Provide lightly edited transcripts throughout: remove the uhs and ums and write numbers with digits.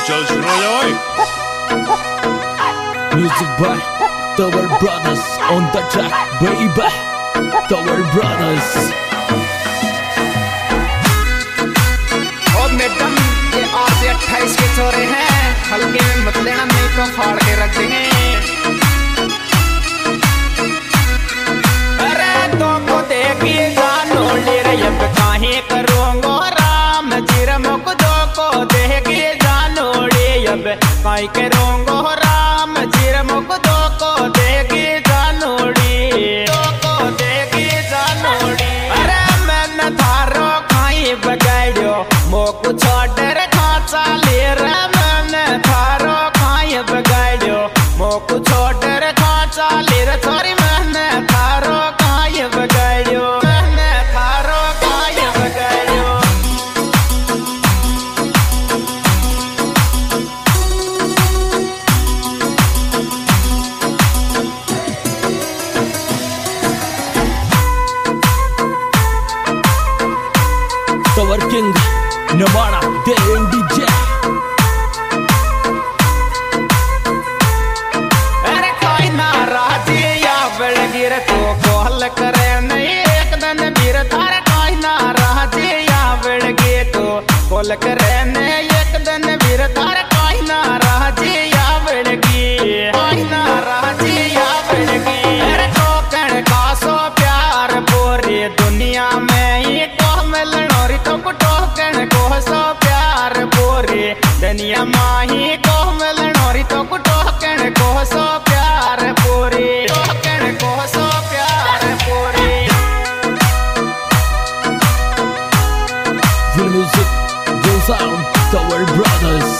चल शुरू हो जाओ। Music by Tower Brothers on the track, baby. Tower Brothers. ओ मैडम ये आज 28 के छोरे हैं, हल्के में मत लेना नहीं तो फाड़ के रख देंगे। अरे तो को देखिए जानो ले रे अब काहे करूंगा राम जीरा मुक दो को देखिए जानो ले अब काहे करूंगा राम जीरा मुक दो को देखिए जानो ले दो को देखिए जानो ले। अरे मैंने थारो खाई बगाड़ो मोक छोड़ खाचा ले रे मैंने थारो खाई बगाड़ो मोक छोड़ खाचा ले रे थोड़ी मैंने थारो खाई बगाड़ो मैंने थारो खाई बगाड़ो। Tower King, Nirvana, Darren DJ. अरे कोई नाराजी या बलगीर को कोहल करे नहीं एक दिन वीर थारे कोई नाराजी या बलगीर को कोहल करे नहीं एक दिन वीर थारे कोई नाराजी या बलगीर कोई नाराजी या बलगीर। अरे टोकन का सो प्यार पूरी दुनिया में ही तो मिलनो री तो टोकन को सो प्यार पूरी दुनिया में ही को मिलनो री तो टोकन को सो प्यार पूरी टोकन को सो प्यार पूरी। The music goes on, Tower Brothers.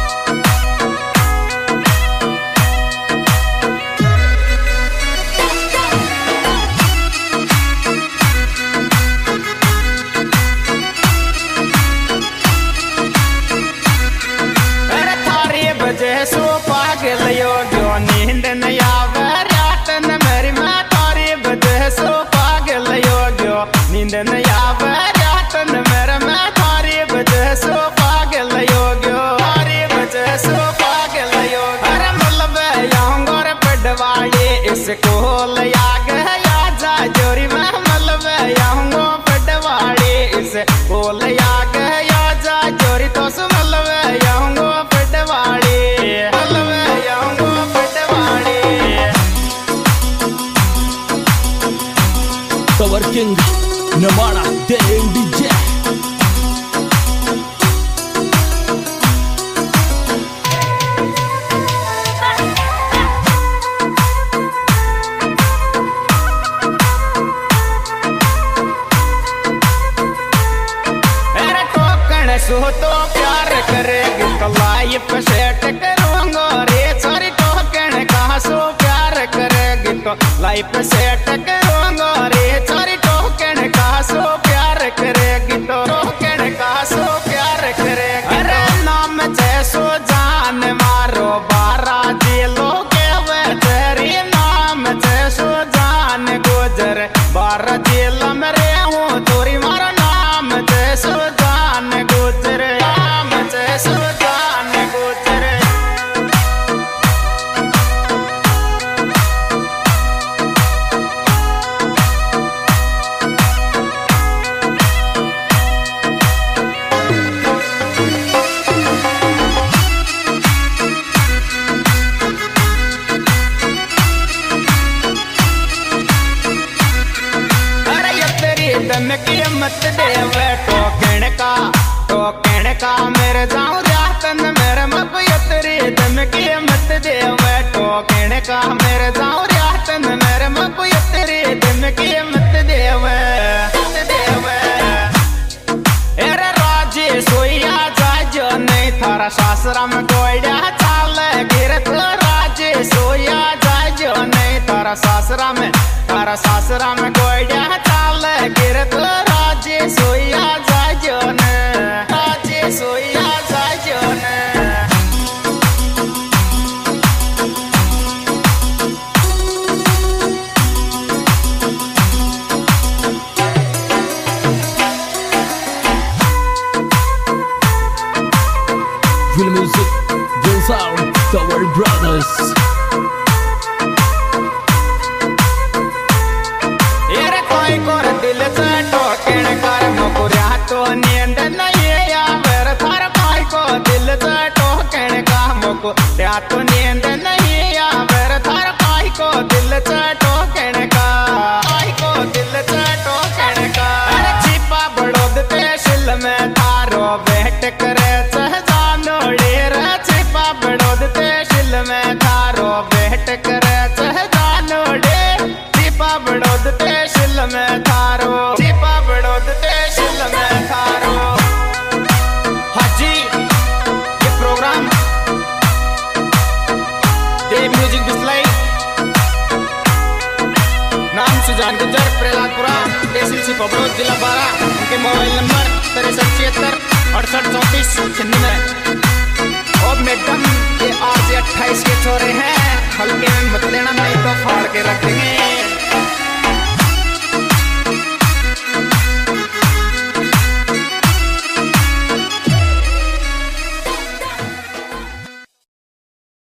अरे थारी बजे सो पागल यो जो नींद न आवे रात न मेरी माँ थारी बजे सो पागल यो जो नींद न आवे रात न मेरे माँ थारी बजे सो पागल यो जो थारी बजे सो पागल यो। अरे मलबे यांगोर पडवाड़ी इसको लया गया जा जोरी में मलबे यांगो पडवाड़ी इसको लया गया जा जोरी तो सुमलबे यांगो पडवाड़ी मलबे यांगो पडवाड़ी। Tower King, Nirvana, Darren DJ. अरे टोकन सो तो प्यार करेगी तो लाइफ सेट करूंगा रे सारी टोकन कहाँ सो प्यार करेगी तो लाइफ सेट करूंगा रे सारी टोकन कहाँ सो प्यार करेगी तो टोकन कहाँ सो प्यार करेगी। अरे नाम जैसो जान मारो बारा जेलो के वे तेरी नाम जैसो जान गुजर बारा जेल में रे हूँ तोरी मारा नाम जैसो जान गुजर नाम जैसो जान गुजर। अरे ये तेरी दम की मत देवे टोकन का मेरे जाऊं रातन मेरे मत ये तेरी दम की मत देवे टोकन का मेरे जाऊं रातन मेरे मत ये तेरी दम की मत देवे मत देवे। अरे राजे सोया जाए जो नहीं थारा सासरा में गोइडा चाल गिर तो राजे सोया जाए जो नहीं थारा सासरा में गोइडा चाल गिर तो राजे सोया जाए जो न राजे सोया जाए जो न। Real music, real sound, Tower Brothers. यार कोई कोर दिल से टोकण कर मुकुरिया तो नींद नहीं आवर थार कोई को दिल से टोकण का मुकुरिया तो नींद नहीं आवर थार कोई को दिल से टोकण का कोई को दिल से टोकण का अरे छिपा बड़ोद ते शिल में थारो भेंट करे सहजानो डेर छिपा बड़ोद ते शिल में थारो भेंट करे सहजानो डेर छिपा बड़ोद ते शिल में थारो छिपा बड़ोद ते शिल में थारो। हाजी ये प्रोग्राम देव म्यूजिक डिस्प्ले नाम सुजान गुजर प्रहलादपुरा तहसील सिपबड़ोद जिला 12 उनके मोबाइल नंबर 6376 68 34 96 और मैडम